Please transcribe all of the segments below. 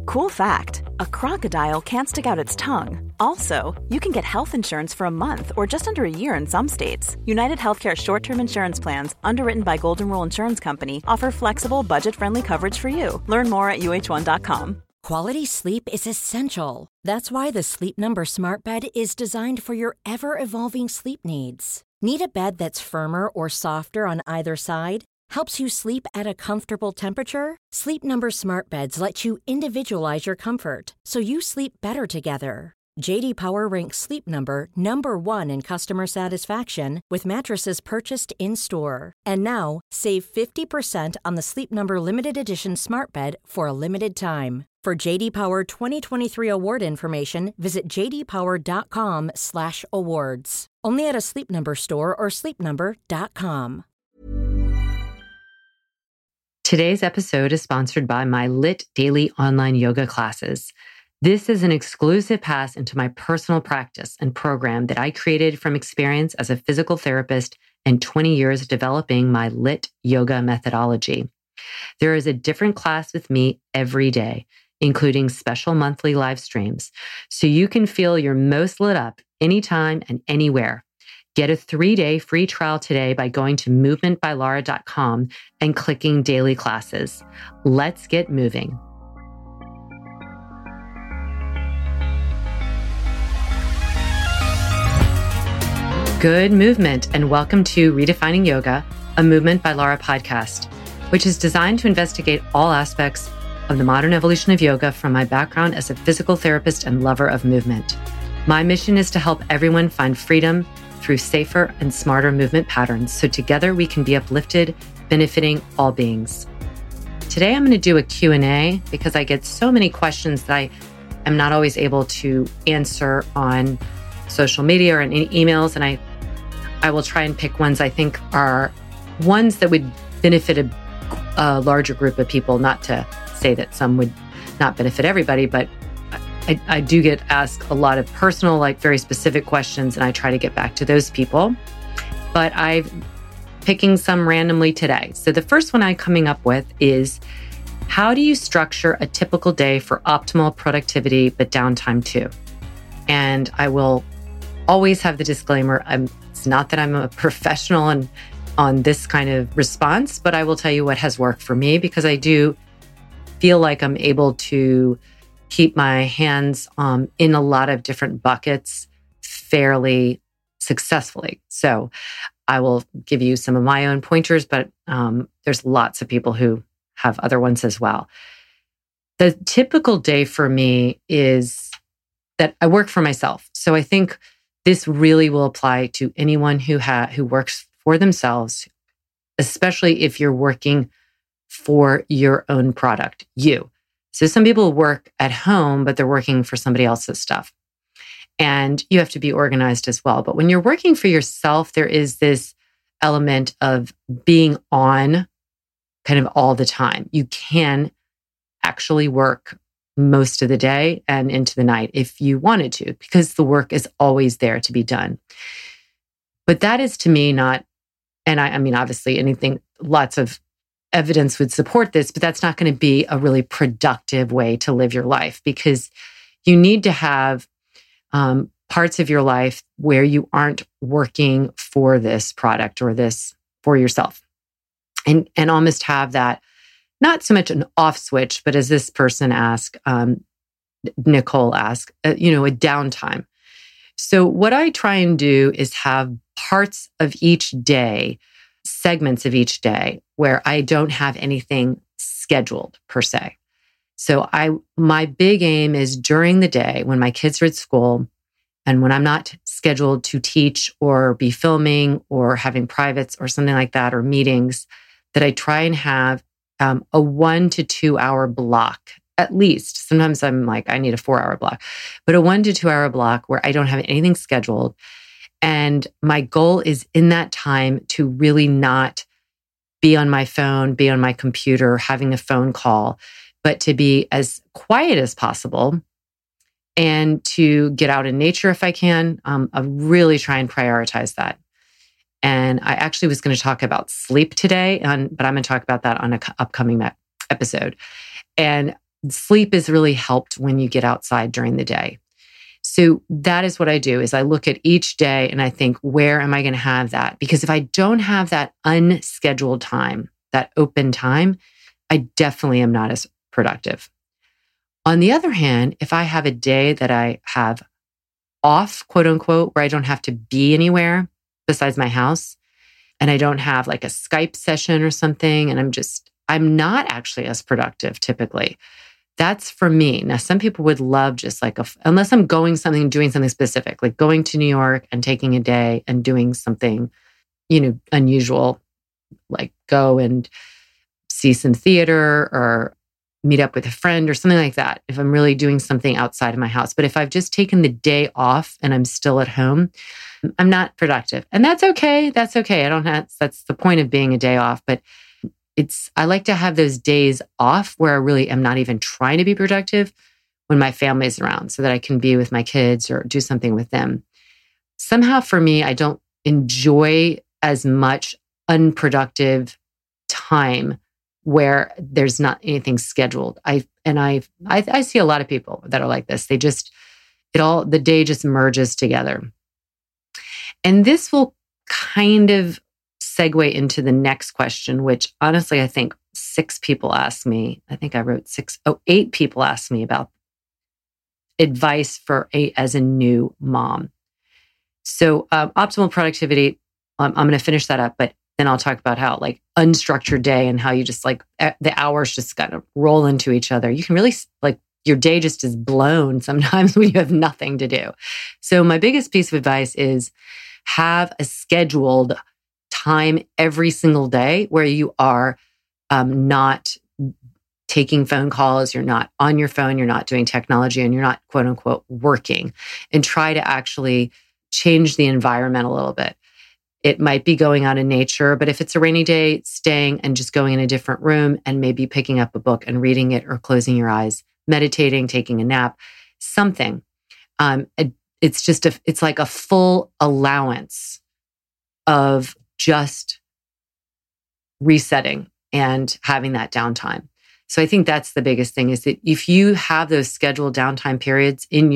Cool fact, a crocodile can't stick out its tongue. Also, you can get health insurance for a month or just under a year in some states. United Healthcare short-term insurance plans, underwritten by Golden Rule Insurance Company, offer flexible, budget-friendly coverage for you. Learn more at uh1.com. Quality sleep is essential. That's why the Sleep Number Smart Bed is designed for your ever-evolving sleep needs. Need a bed that's firmer or softer on either side? Helps you sleep at a comfortable temperature? Sleep Number Smart Beds let you individualize your comfort, so you sleep better together. J.D. Power ranks Sleep Number number 1 in customer satisfaction with mattresses purchased in-store. And now, save 50% on the Sleep Number Limited Edition Smart Bed for a limited time. For J.D. Power 2023 award information, visit jdpower.com/awards. Only at a Sleep Number store or sleepnumber.com. Today's episode is sponsored by my LYT daily online yoga classes. This is an exclusive pass into my personal practice and program that I created from experience as a physical therapist and 20 years developing my LYT yoga methodology. There is a different class with me every day, including special monthly live streams, so you can feel your most lit up anytime and anywhere. Get a 3-day free trial today by going to movementbylara.com and clicking daily classes. Let's get moving. Good movement, and welcome to Redefining Yoga, a Movement by Lara podcast, which is designed to investigate all aspects of the modern evolution of yoga from my background as a physical therapist and lover of movement. My mission is to help everyone find freedom through safer and smarter movement patterns, so together we can be uplifted, benefiting all beings. Today I'm going to do a Q&A because I get so many questions that I am not always able to answer on social media or in emails, and I will try and pick ones I think are ones that would benefit a larger group of people, not to say that some would not benefit everybody, but I do get asked a lot of personal, like very specific questions, and I try to get back to those people. But I'm picking some randomly today. So the first one I'm coming up with is, how do you structure a typical day for optimal productivity, but downtime too? And I will always have the disclaimer, it's not that I'm a professional on this kind of response, but I will tell you what has worked for me, because I do feel like I'm able to keep my hands in a lot of different buckets fairly successfully. So I will give you some of my own pointers, but there's lots of people who have other ones as well. The typical day for me is that I work for myself. So I think this really will apply to anyone who works for themselves, especially if you're working for your own product, you. So some people work at home, but they're working for somebody else's stuff. And you have to be organized as well. But when you're working for yourself, there is this element of being on kind of all the time. You can actually work most of the day and into the night if you wanted to, because the work is always there to be done. But that is, to me, not, and I mean, obviously lots of evidence would support this, but that's not going to be a really productive way to live your life, because you need to have parts of your life where you aren't working for this product or this for yourself, and almost have that, not so much an off switch, but as this person asked, Nicole asked, a downtime. So what I try and do is have parts of each day, segments of each day, where I don't have anything scheduled per se. So my big aim is during the day when my kids are at school and when I'm not scheduled to teach or be filming or having privates or something like that, or meetings, that I try and have a 1 to 2 hour block, at least. Sometimes I'm like, I need a 4-hour block, but a 1 to 2 hour block where I don't have anything scheduled. And my goal is in that time to really not be on my phone, be on my computer, having a phone call, but to be as quiet as possible and to get out in nature if I can. I really try and prioritize that. And I actually was going to talk about sleep today, but I'm going to talk about that on an upcoming episode. And sleep is really helped when you get outside during the day. So that is what I do, is I look at each day and I think, where am I going to have that? Because if I don't have that unscheduled time, that open time, I definitely am not as productive. On the other hand, if I have a day that I have off, quote unquote, where I don't have to be anywhere besides my house, and I don't have like a Skype session or something, and I'm not actually as productive typically. That's for me. Now, some people would love just like unless I'm doing something specific, like going to New York and taking a day and doing something, unusual, like go and see some theater or meet up with a friend or something like that, if I'm really doing something outside of my house. But if I've just taken the day off and I'm still at home, I'm not productive. And that's okay. That's okay. That's the point of being a day off. But I like to have those days off where I really am not even trying to be productive when my family is around, so that I can be with my kids or do something with them. Somehow for me, I don't enjoy as much unproductive time where there's not anything scheduled. I see a lot of people that are like this. The day just merges together. And this will kind of segue into the next question, which honestly, I think 6 people asked me. I think I wrote 8 people asked me about advice as a new mom. So optimal productivity, I'm going to finish that up, but then I'll talk about how like unstructured day and how you just like the hours just kind of roll into each other. You can really like your day just is blown sometimes when you have nothing to do. So my biggest piece of advice is have a scheduled time every single day where you are not taking phone calls, you're not on your phone, you're not doing technology, and you're not quote unquote working, and try to actually change the environment a little bit. It might be going out in nature, but if it's a rainy day, staying and just going in a different room and maybe picking up a book and reading it, or closing your eyes, meditating, taking a nap, something. It's like a full allowance of just resetting and having that downtime. So I think that's the biggest thing, is that if you have those scheduled downtime periods in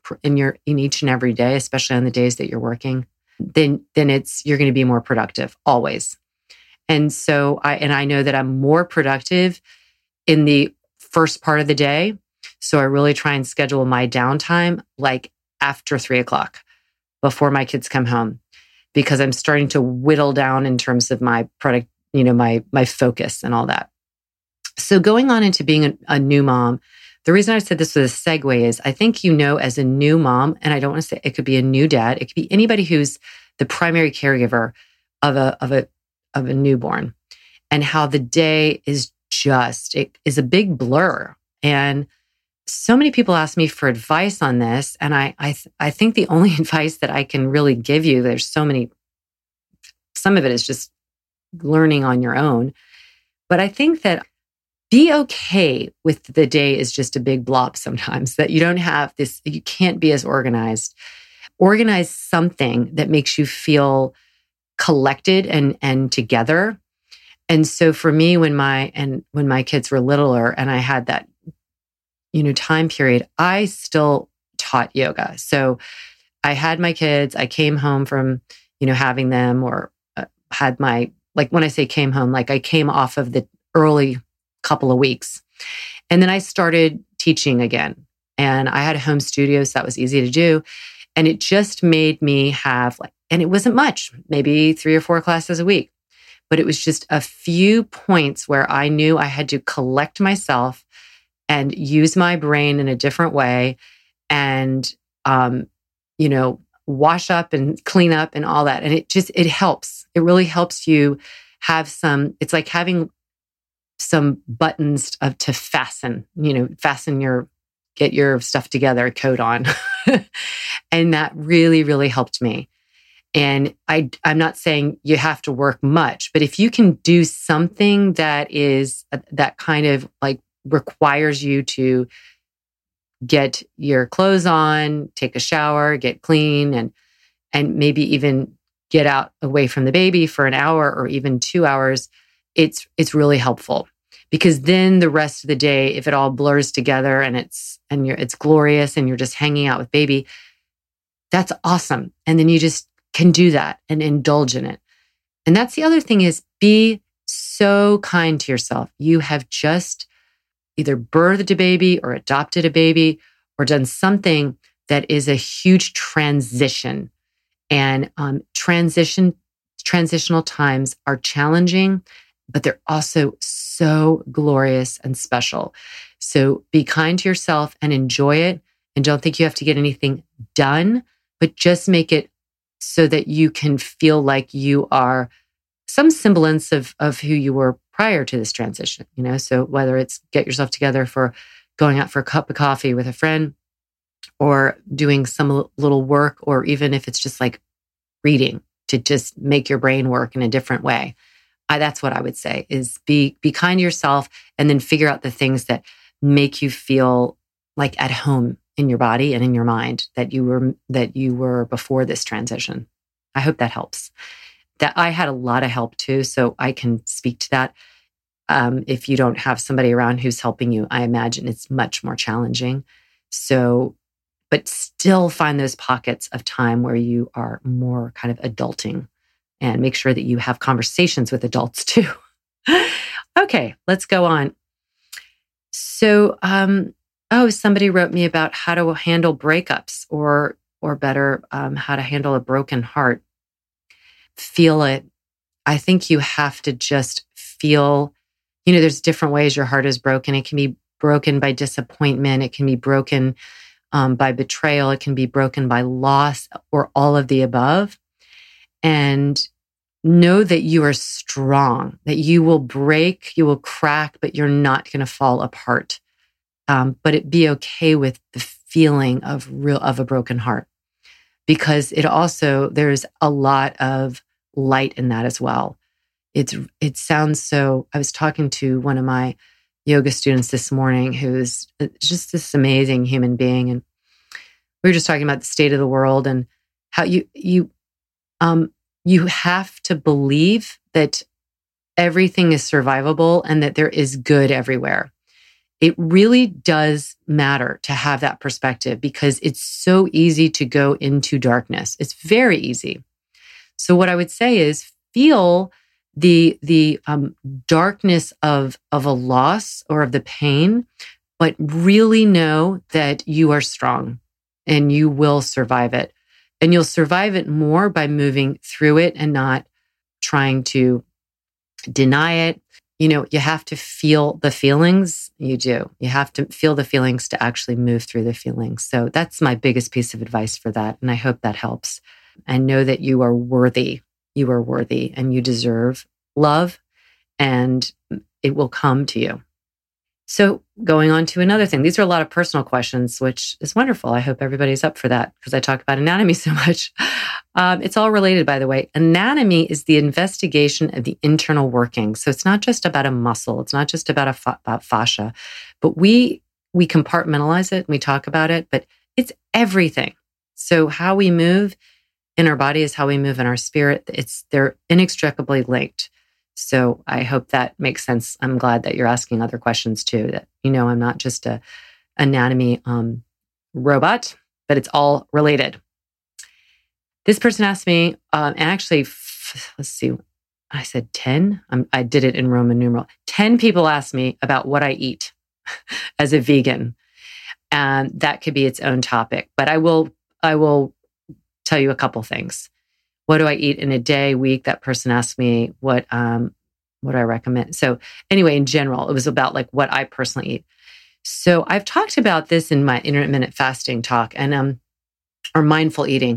each and every day, especially on the days that you're working, then you're going to be more productive always. And so I know that I'm more productive in the first part of the day. So I really try and schedule my downtime like after 3:00 before my kids come home, because I'm starting to whittle down in terms of my product, my focus and all that. So going on into being a new mom, the reason I said this was a segue is I think, as a new mom, and I don't want to say it could be a new dad, it could be anybody who's the primary caregiver of a newborn, and how the day is it is a big blur. And so many people ask me for advice on this. And I think the only advice that I can really give you, there's some of it is just learning on your own. But I think that be okay with the day is just a big blob sometimes, that you don't have this, you can't be as organized. Organize something that makes you feel collected and together. And so for me, when my kids were littler and I had that, time period, I still taught yoga. So I had my kids, I came home from, having them, or had when I say came home, like I came off of the early couple of weeks. And then I started teaching again. And I had a home studio, so that was easy to do. And it just made me have and it wasn't much, maybe 3 or 4 classes a week, but it was just a few points where I knew I had to collect myself and use my brain in a different way, and, wash up and clean up and all that. And it helps. It really helps you have it's like having some buttons to fasten, get your stuff together, coat on. And that really, really helped me. And I'm not saying you have to work much, but if you can do something that is that kind of like requires you to get your clothes on, take a shower, get clean, and maybe even get out away from the baby for an hour or even 2 hours, it's really helpful. Because then the rest of the day, if it all blurs together and it's glorious and you're just hanging out with baby, that's awesome. And then you just can do that and indulge in it. And that's the other thing is be so kind to yourself. You have just either birthed a baby or adopted a baby or done something that is a huge transition. And transitional times are challenging, but they're also so glorious and special. So be kind to yourself and enjoy it. And don't think you have to get anything done, but just make it so that you can feel like you are some semblance of who you were prior to this transition. So whether it's get yourself together for going out for a cup of coffee with a friend or doing some little work, or even if it's just like reading to just make your brain work in a different way. That's what I would say is be kind to yourself and then figure out the things that make you feel like at home in your body and in your mind that you were before this transition. I hope that helps. That I had a lot of help too, so I can speak to that. If you don't have somebody around who's helping you, I imagine it's much more challenging. So, but still find those pockets of time where you are more kind of adulting and make sure that you have conversations with adults too. Okay, let's go on. So, somebody wrote me about how to handle breakups or better, how to handle a broken heart. Feel it. I think you have to just feel, there's different ways your heart is broken. It can be broken by disappointment. It can be broken by betrayal. It can be broken by loss or all of the above. And know that you are strong, that you will break, you will crack, but you're not going to fall apart. But be okay with the feeling of a broken heart, because there's a lot of light in that as well. It sounds so. I was talking to one of my yoga students this morning, who's just this amazing human being, and we were just talking about the state of the world and how you have to believe that everything is survivable and that there is good everywhere. It really does matter to have that perspective because it's so easy to go into darkness. It's very easy. So what I would say is feel the darkness of a loss or of the pain, but really know that you are strong and you will survive it. And you'll survive it more by moving through it and not trying to deny it. You have to feel the feelings. You do. You have to feel the feelings to actually move through the feelings. So that's my biggest piece of advice for that. And I hope that helps. And know that you are worthy. You are worthy and you deserve love and it will come to you. So going on to another thing. These are a lot of personal questions, which is wonderful. I hope everybody's up for that because I talk about anatomy so much. It's all related, by the way. Anatomy is the investigation of the internal workings. So it's not just about a muscle. It's not just about about fascia, but we compartmentalize it and we talk about it, but it's everything. So how we move in our body is how we move in our spirit. They're inextricably linked. So I hope that makes sense. I'm glad that you're asking other questions too, that, I'm not just a anatomy robot, but it's all related. This person asked me, and actually, let's see, I said 10. I did it in Roman numeral. 10 people asked me about what I eat as a vegan. And that could be its own topic, but I will tell you a couple things. What do I eat in a day, week? That person asked me what I recommend. So anyway, in general, it was about like what I personally eat. So I've talked about this in my intermittent fasting talk and or mindful eating.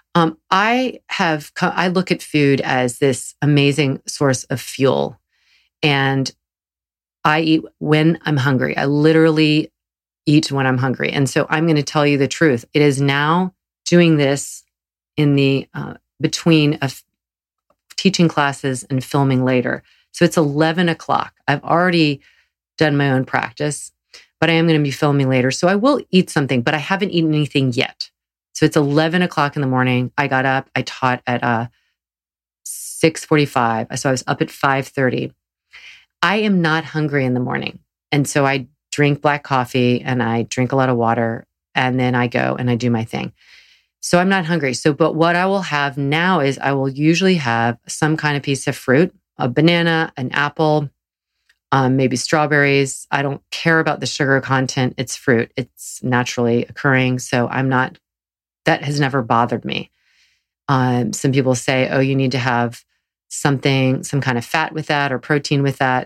I look at food as this amazing source of fuel, and I eat when I'm hungry. I literally eat when I'm hungry, and so I'm going to tell you the truth. It is now doing this in the between teaching classes and filming later. So it's 11 o'clock. I've already done my own practice, but I am going to be filming later. So I will eat something, but I haven't eaten anything yet. So it's 11 o'clock in the morning. I got up, I taught at 6:45. So I was up at 5:30. I am not hungry in the morning. And so I drink black coffee and I drink a lot of water, and then I go and I do my thing. So I'm not hungry. But what I will have now is I will usually have some kind of piece of fruit, a banana, an apple, maybe strawberries. I don't care about the sugar content. It's fruit. It's naturally occurring. So that has never bothered me. Some people say, oh, you need to have some kind of fat with that or protein with that.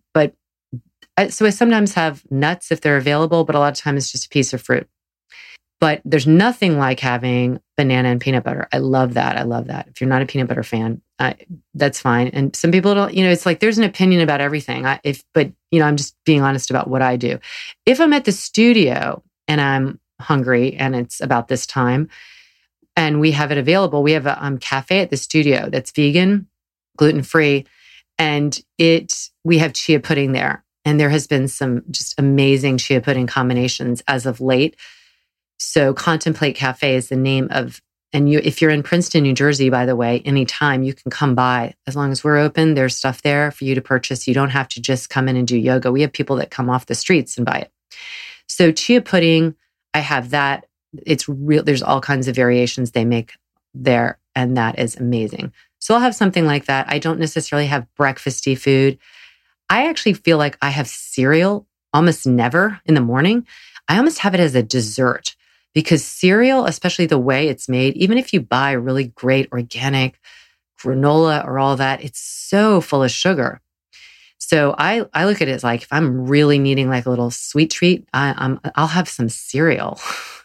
So I sometimes have nuts if they're available, but a lot of times it's just a piece of fruit. But there's nothing like having banana and peanut butter. I love that. If you're not a peanut butter fan, that's fine. And some people don't, it's like there's an opinion about everything. I'm just being honest about what I do. If I'm at the studio and I'm hungry and it's about this time and we have it available, we have a cafe at the studio that's vegan, gluten-free, and we have chia pudding there. And there has been some just amazing chia pudding combinations as of late. So Contemplate Cafe is the name of, and if you're in Princeton, New Jersey, by the way, anytime you can come by. As long as we're open, there's stuff there for you to purchase. You don't have to just come in and do yoga. We have people that come off the streets and buy it. So chia pudding, I have that. It's real. There's all kinds of variations they make there, and that is amazing. So I'll have something like that. I don't necessarily have breakfasty food. I actually feel like I have cereal almost never in the morning. I almost have it as a dessert. Because cereal, especially the way it's made, even if you buy really great organic granola or all that, it's so full of sugar. So I look at it as like, if I'm really needing like a little sweet treat, I'll have some cereal.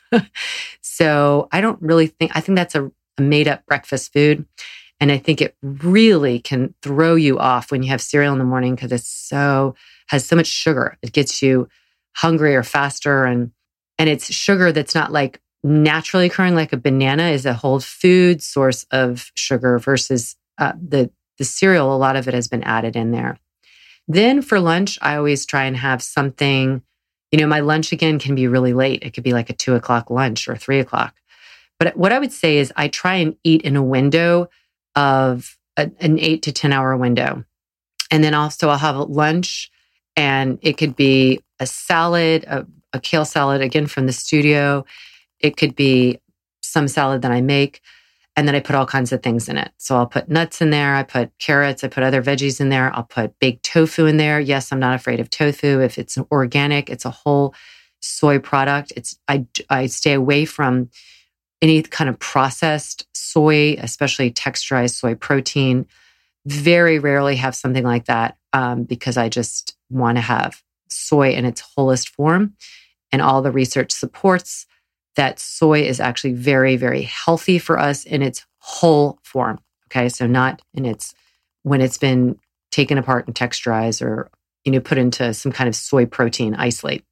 So I think that's a made up breakfast food. And I think it really can throw you off when you have cereal in the morning because has so much sugar. It gets you hungrier faster, and it's sugar that's not like naturally occurring, like a banana is a whole food source of sugar versus the cereal. A lot of it has been added in there. Then for lunch, I always try and have something, my lunch again can be really late. It could be like a 2:00 lunch or 3:00. But what I would say is I try and eat in a window of an 8 to 10 hour window. And then also I'll have a lunch, and it could be a salad, a kale salad, again, from the studio. It could be some salad that I make, and then I put all kinds of things in it. So I'll put nuts in there. I put carrots. I put other veggies in there. I'll put baked tofu in there. Yes, I'm not afraid of tofu. If it's organic, it's a whole soy product. I stay away from any kind of processed soy, especially texturized soy protein. Very rarely have something like that because I just want to have soy in its wholest form. And all the research supports that soy is actually very, very healthy for us in its whole form. Okay. So not when it's been taken apart and texturized or, put into some kind of soy protein isolate.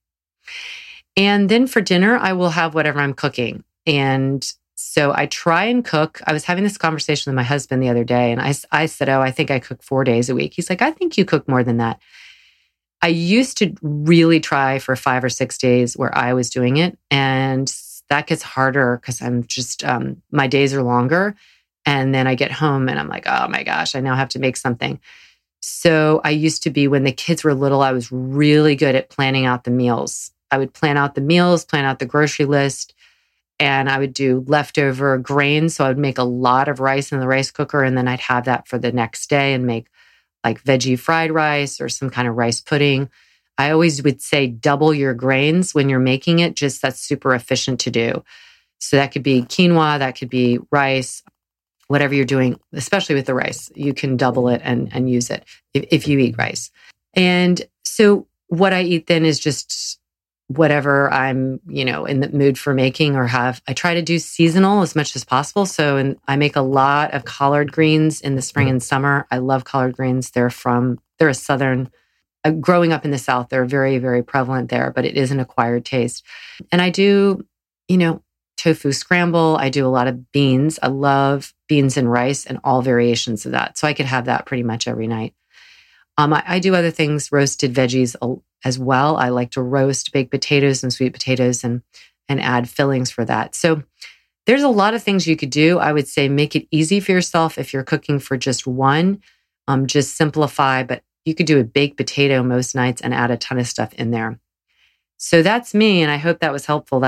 And then for dinner, I will have whatever I'm cooking. And so I try and cook. I was having this conversation with my husband the other day, and I said, I think I cook 4 days a week. He's like, I think you cook more than that. I used to really try for 5 or 6 days where I was doing it. And that gets harder because I'm just, my days are longer. And then I get home and I'm like, oh my gosh, I now have to make something. So I used to be, when the kids were little, I was really good at planning out the meals. I would plan out the meals, plan out the grocery list, and I would do leftover grains. So I would make a lot of rice in the rice cooker, and then I'd have that for the next day and make like veggie fried rice or some kind of rice pudding. I always would say double your grains when you're making it. Just that's super efficient to do. So that could be quinoa, that could be rice, whatever you're doing, especially with the rice. You can double it and use it if you eat rice. And so what I eat then is just whatever I'm, in the mood for making or have. I try to do seasonal as much as possible. So I make a lot of collard greens in the spring and summer. I love collard greens. They're a southern, growing up in the South, they're very, very prevalent there, but it is an acquired taste. And I do, tofu scramble. I do a lot of beans. I love beans and rice and all variations of that. So I could have that pretty much every night. I do other things, roasted veggies as well. I like to roast baked potatoes and sweet potatoes and add fillings for that. So there's a lot of things you could do. I would say make it easy for yourself if you're cooking for just one. Just simplify, but you could do a baked potato most nights and add a ton of stuff in there. So that's me, and I hope that was helpful.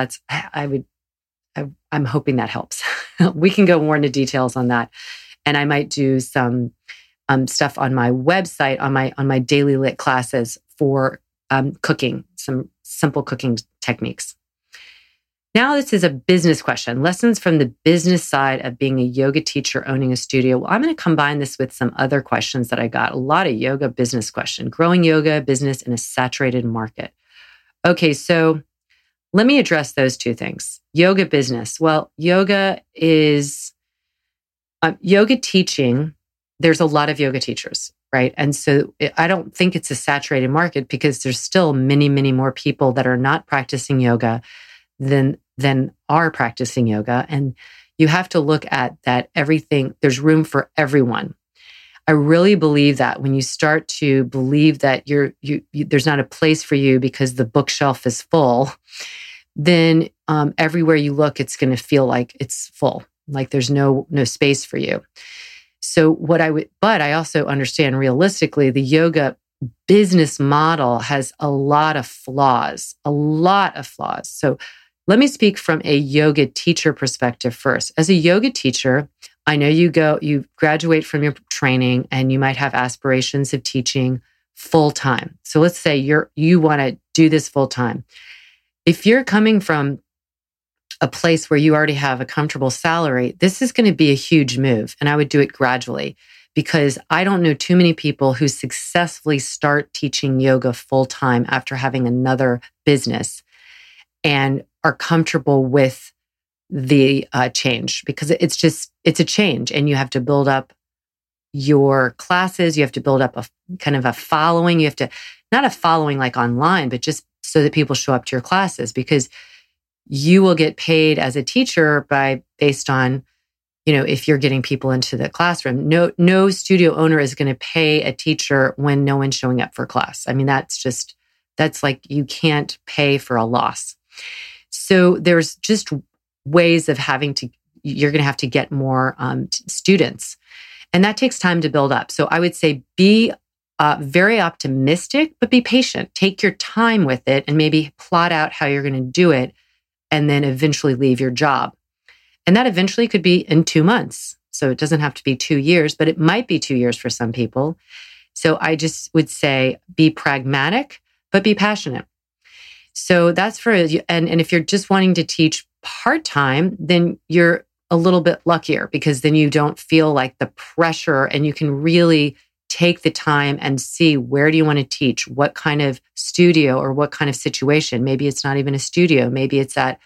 I'm hoping that helps. We can go more into details on that, and I might do some stuff on my website on my daily lit classes for cooking, some simple cooking techniques. Now, this is a business question. Lessons from the business side of being a yoga teacher owning a studio. Well, I'm going to combine this with some other questions that I got. A lot of yoga business question. Growing yoga business in a saturated market. Okay, so let me address those two things. Yoga business. Well, yoga is yoga teaching. There's a lot of yoga teachers, right? And so I don't think it's a saturated market because there's still many, many more people that are not practicing yoga than are practicing yoga. And you have to look at that everything, there's room for everyone. I really believe that when you start to believe that there's not a place for you because the bookshelf is full, then everywhere you look, it's going to feel like it's full, like there's no space for you. So but I also understand realistically, the yoga business model has a lot of flaws. So let me speak from a yoga teacher perspective first. As a yoga teacher, I know you graduate from your training and you might have aspirations of teaching full time. So let's say you want to do this full time. If you're coming from a place where you already have a comfortable salary, this is going to be a huge move. And I would do it gradually because I don't know too many people who successfully start teaching yoga full time after having another business and are comfortable with the change, because it's a change and you have to build up your classes. You have to build up a kind of a following. You have to, not a following like online, but just so that people show up to your classes, because you will get paid as a teacher based on, if you're getting people into the classroom. No studio owner is going to pay a teacher when no one's showing up for class. I mean, that's like, you can't pay for a loss. So there's just ways of you're going to have to get more students. And that takes time to build up. So I would say be very optimistic, but be patient. Take your time with it and maybe plot out how you're going to do it and then eventually leave your job. And that eventually could be in 2 months. So it doesn't have to be 2 years, but it might be 2 years for some people. So I just would say be pragmatic, but be passionate. So that's and if you're just wanting to teach part-time, then you're a little bit luckier because then you don't feel like the pressure and you can really take the time and see where do you want to teach, what kind of studio or what kind of situation. Maybe it's not even a studio. Maybe it's at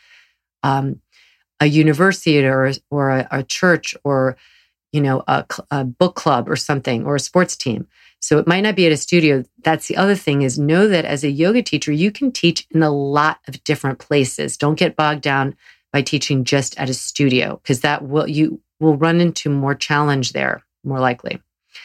a university or a church or, a book club or something, or a sports team. So it might not be at a studio. That's the other thing, is know that as a yoga teacher, you can teach in a lot of different places. Don't get bogged down by teaching just at a studio, because you will run into more challenge there, more likely.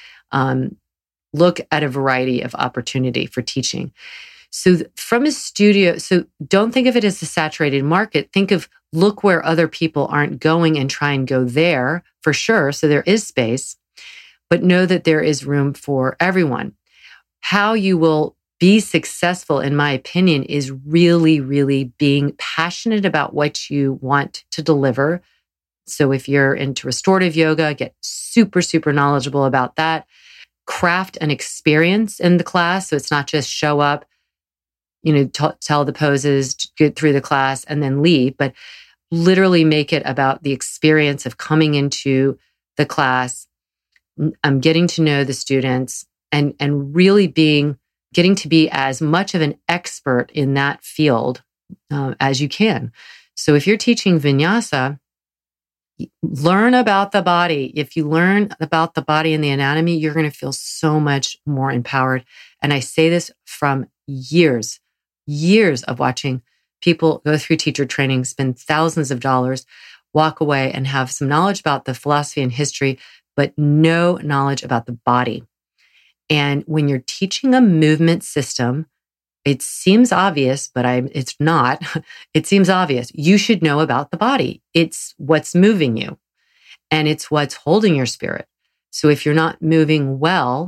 Look at a variety of opportunity for teaching. So from a studio, so don't think of it as a saturated market. Look where other people aren't going and try and go there for sure. So there is space, but know that there is room for everyone. How you will be successful, in my opinion, is really, really being passionate about what you want to deliver. So if you're into restorative yoga, get super, super knowledgeable about that. Craft an experience in the class. So it's not just show up, tell the poses, get through the class and then leave, but literally make it about the experience of coming into the class, getting to know the students and really getting to be as much of an expert in that field as you can. So if you're teaching vinyasa, learn about the body. If you learn about the body and the anatomy, you're going to feel so much more empowered. And I say this from years of watching people go through teacher training, spend thousands of dollars, walk away and have some knowledge about the philosophy and history, but no knowledge about the body. And when you're teaching a movement system, it seems obvious, but it's not. It seems obvious. You should know about the body. It's what's moving you and it's what's holding your spirit. So if you're not moving well,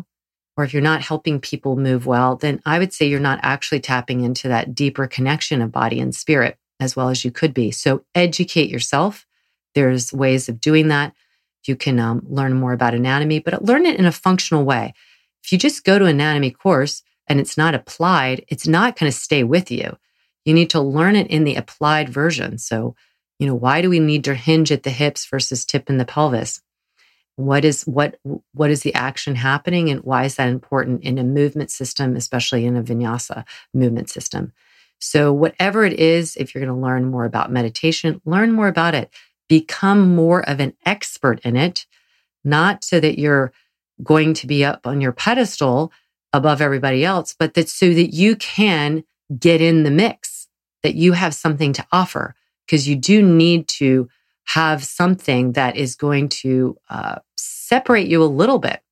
or if you're not helping people move well, then I would say you're not actually tapping into that deeper connection of body and spirit as well as you could be. So educate yourself. There's ways of doing that. You can learn more about anatomy, but learn it in a functional way. If you just go to an anatomy course and it's not applied, it's not going to stay with you. You need to learn it in the applied version. So, why do we need to hinge at the hips versus tip in the pelvis? What is the action happening, and why is that important in a movement system, especially in a vinyasa movement system? So whatever it is, if you're going to learn more about meditation, learn more about it. Become more of an expert in it, not so that you're going to be up on your pedestal above everybody else, but that so that you can get in the mix, that you have something to offer, because you do need to have something that is going to separate you a little bit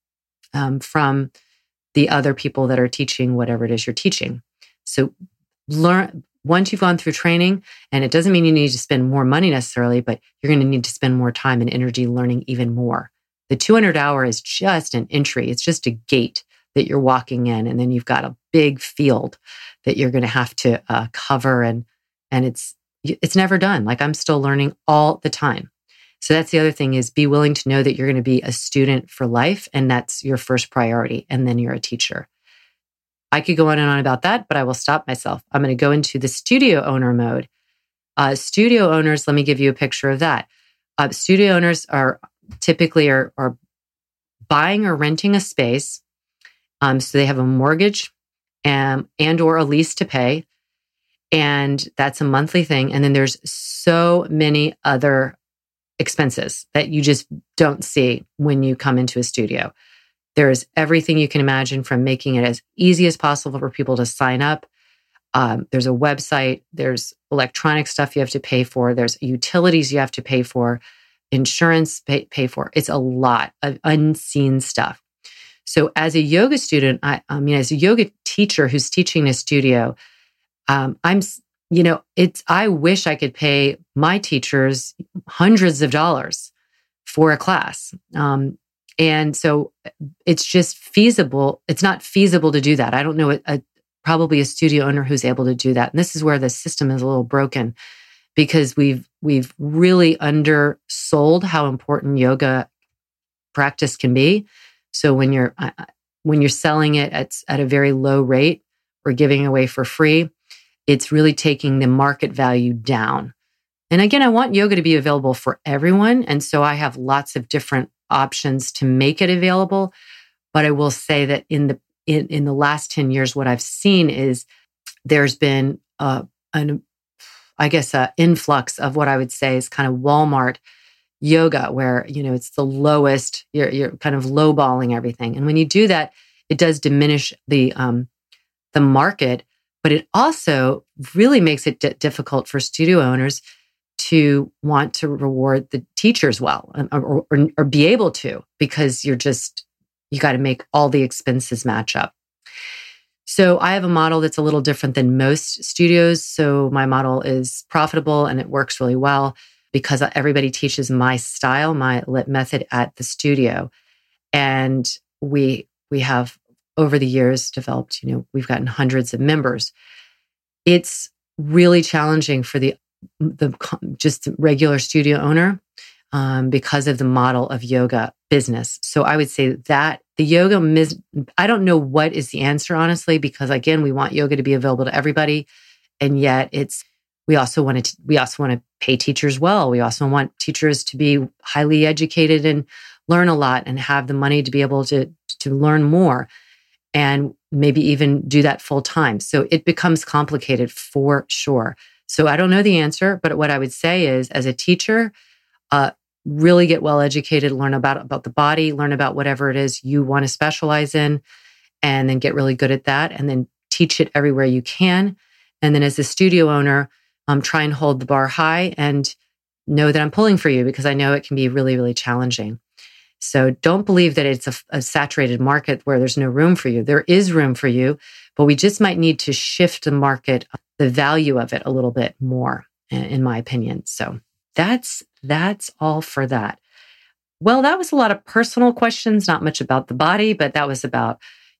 from the other people that are teaching whatever it is you're teaching. So learn. Once you've gone through training, and it doesn't mean you need to spend more money necessarily, but you're going to need to spend more time and energy learning even more. The 200 hour is just an entry. It's just a gate that you're walking in, and then you've got a big field that you're going to have to cover, and it's never done. Like, I'm still learning all the time. So that's the other thing, is be willing to know that you're going to be a student for life, and that's your first priority, and then you're a teacher. I could go on and on about that, but I will stop myself. I'm going to go into the studio owner mode. Studio owners, let me give you a picture of that. Studio owners are typically are buying or renting a space. So they have a mortgage and or a lease to pay. And that's a monthly thing. And then there's so many other expenses that you just don't see when you come into a studio. There's everything you can imagine, from making it as easy as possible for people to sign up. There's a website, there's electronic stuff you have to pay for, there's utilities you have to pay for, insurance pay for. It's a lot of unseen stuff. So as a yoga student, as a yoga teacher who's teaching a studio, I wish I could pay my teachers hundreds of dollars for a class. And so it's just feasible. It's not feasible to do that. I don't know probably a studio owner who's able to do that. And this is where the system is a little broken, because we've really undersold how important yoga practice can be. So when you're selling it at a very low rate or giving away for free, it's really taking the market value down. And again, I want yoga to be available for everyone. And so I have lots of different options to make it available. But I will say that in the last 10 years, what I've seen is there's been an influx of what I would say is kind of Walmart yoga, where, it's the lowest, you're kind of lowballing everything. And when you do that, it does diminish the market, but it also really makes it difficult for studio owners to want to reward the teachers well, or be able to, because you got to make all the expenses match up. So I have a model that's a little different than most studios. So my model is profitable and it works really well because everybody teaches my style, my LIT method at the studio. And we have over the years developed, we've gotten hundreds of members. It's really challenging for the just regular studio owner because of the model of yoga business. So I would say that the yoga, I don't know what is the answer, honestly, because again, we want yoga to be available to everybody. And yet we also want to pay teachers well. We also want teachers to be highly educated and learn a lot and have the money to be able to learn more and maybe even do that full time. So it becomes complicated for sure. So I don't know the answer, but what I would say is, as a teacher, really get well educated, learn about the body, learn about whatever it is you want to specialize in, and then get really good at that, and then teach it everywhere you can. And then as a studio owner, try and hold the bar high and know that I'm pulling for you, because I know it can be really, really challenging. So don't believe that it's a saturated market where there's no room for you. There is room for you, but we just might need to shift the market, the value of it a little bit more, in my opinion. So that's all for that. Well, that was a lot of personal questions, not much about the body, but that was about,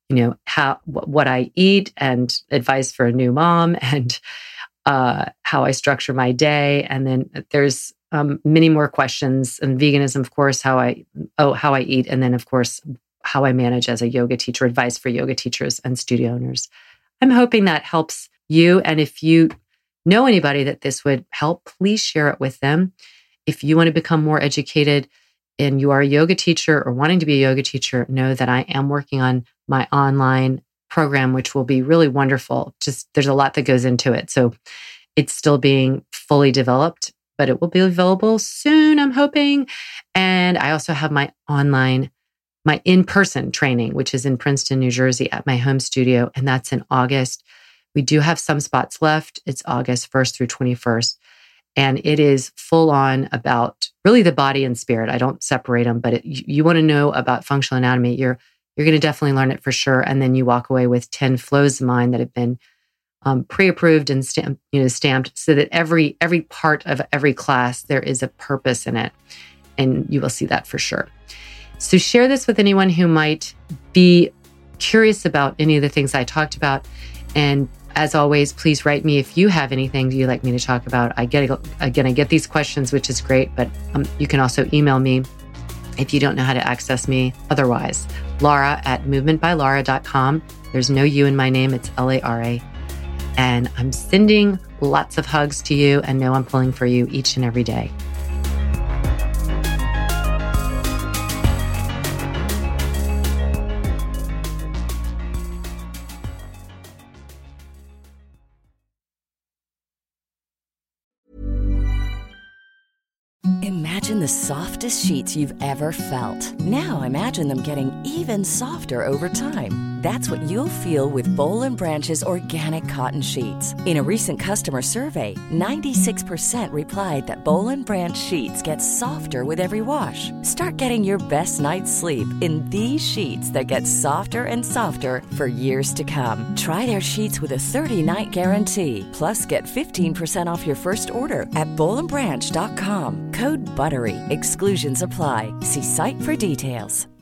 what I eat and advice for a new mom and how I structure my day. And then there's many more questions and veganism, of course, how I eat. And then of course, how I manage as a yoga teacher, advice for yoga teachers and studio owners. I'm hoping that helps you. And if you know anybody that this would help, please share it with them. If you want to become more educated and you are a yoga teacher or wanting to be a yoga teacher, know that I am working on my online program, which will be really wonderful. Just there's a lot that goes into it. So it's still being fully developed, but it will be available soon, I'm hoping. And I also have my in-person training, which is in Princeton, New Jersey at my home studio. And that's in August. We do have some spots left. It's August 1st through 21st. And it is full on about really the body and spirit. I don't separate them, but you want to know about functional anatomy. You're going to definitely learn it for sure. And then you walk away with 10 flows of mine that have been pre-approved and stamped so that every part of every class, there is a purpose in it. And you will see that for sure. So share this with anyone who might be curious about any of the things I talked about. And as always, please write me if you have anything you'd like me to talk about. I get these questions, which is great, but you can also email me if you don't know how to access me otherwise. Laura@movementbylara.com. There's no U in my name. It's Lara. And I'm sending lots of hugs to you and know I'm pulling for you each and every day. Imagine the softest sheets you've ever felt. Now imagine them getting even softer over time. That's what you'll feel with Boll & Branch's organic cotton sheets. In a recent customer survey, 96% replied that Boll & Branch sheets get softer with every wash. Start getting your best night's sleep in these sheets that get softer and softer for years to come. Try their sheets with a 30-night guarantee. Plus, get 15% off your first order at bollandbranch.com. Code BUTTERY. Exclusions apply. See site for details.